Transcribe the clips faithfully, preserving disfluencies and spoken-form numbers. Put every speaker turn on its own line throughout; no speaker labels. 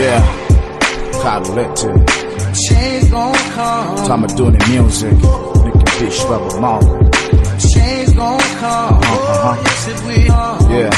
Yeah, Cognitive.
Change gon' come.
Time of doing the music. Nicky Fish, Rubber Mark.
Change gon' come.
Uh-huh.
Yes, it will.
Yeah.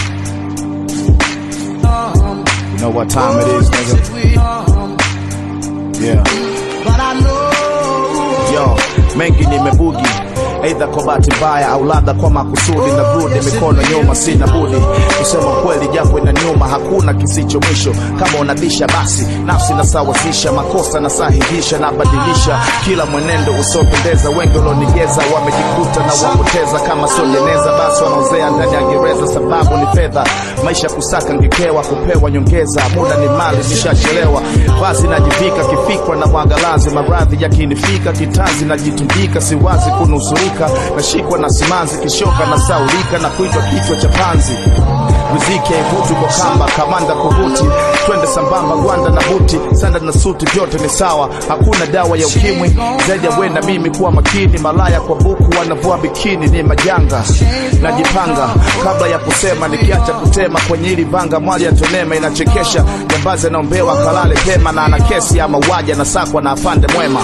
Um,
You know what time it is,
yes, it
nigga?
will. Um,
Yeah.
but I know.
Yo, mengi nimebugi, aidha kwa bahati mbaya au labda kwa makusudi. Na brudi mikono nyuma, sina budi kusema kweli japo ina nyuma, hakuna kisicho mwisho. Kama unabisha basi nafsi nasawazisha, makosa nasahihisha, nabadilisha kila mwenendo usiopendeza. Wengi walionigeza wamejikuta na wapoteza, kama sio jeneza basi wanaozea ndani ya gereza. Sababu ni fedha, maisha kusaka ngekewa, kupewa nyongeza. Muda ni mali, nishachelewa. Vazi najivika kifikwa na mwangalazi, maradhi yakinifika kitanzi najitundika. Siwazi kunusurika, nashikwa na simanzi, kishoka na saulika na kuitwa kichwa cha panzi. Riziki haivuti kwa kamba, kamanda kuvuti, twende sambamba gwanda na buti, sanda na suti vyote ni sawa. Hakuna dawa ya ukimwi zaidi ya wenda mimi kuwa makini. Malaya kwa buku wanavua bikini, ni majanga. Najipanga kabla ya kusema, nikiacha kutema kwenye hili vanga. Mwali ya tonema inachekesha, jambazi anaombewa kalale pema, na ana kesi ya mauaji na sakwa na afande mwema.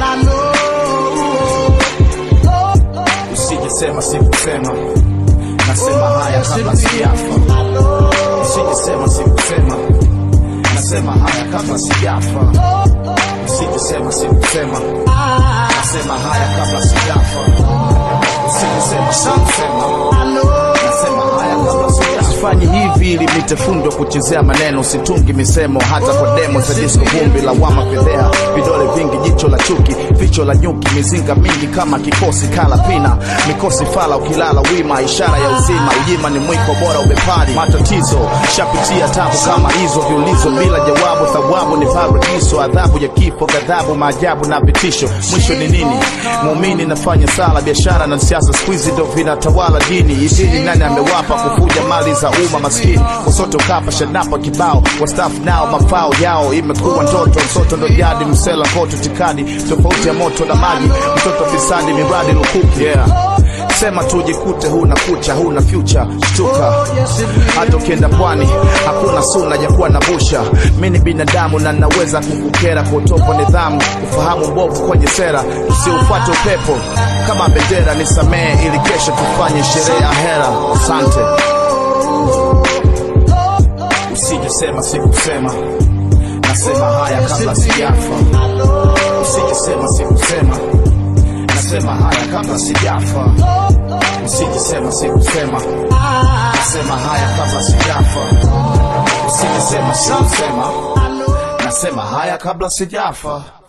Usijesema sikusema, nasema haya kabla sijafa. Usijesema sikusema, nasema haya kabla sijafa. Usijesema sikusema, nasema haya kabla sijafa. Usijesema sikusema, nasema haya kabla sijafa. Sifanyi hivi ili nitefundwe kuchezea maneno, situngi misemo hata kwa demo za disco. Vumbi la wama fedhea, vidole vingi, jicho la chuki, vicho la nyuki, mizinga mingi kama kikosi kala pina. Mikosi fala ukilala wima, ishara ya uzima. Ujima ni mwiko bora ubepari, matatizo shapitia tabu kama hizo. Viulizo bila jawabu, thawabu ni paradiso. Adhabu ya kifo, ghadhabu, maajabu na vitisho. Mwisho ni nini? Muumini nafanya sala, biashara na siasa squeeze ndo vinatawala dini. Idini nani amewapa kufuja mali za umma maskini? Wasoto kapa shanapa kibao, wastafu nao mafao yao. Imekuwa ndoto, msoto ndo jadi, msela koto tikadi. Tofauti ya moto na maji, mtoto fisadi miradi lukuki. Yeah, sema tujikute huna kucha, huna future, shtuka. Hata ukienda pwani, hakuna suna ya kuwa na busha. Mini binadamu na naweza kukukera kwa utopo nidhamu, ufahamu mbovu kwenye sera. Usiufuate upepo kama bendera, nisamee ili kesho tufanye sherehe ya hera. Asante. Usijesema sikusema, nasema haya kabla sijafa. Usijesema sikusema, nasema haya kabla sijafa. Usijesema sikusema, nasema haya kabla sijafa. Usijesema sikusema, nasema haya kabla sijafa.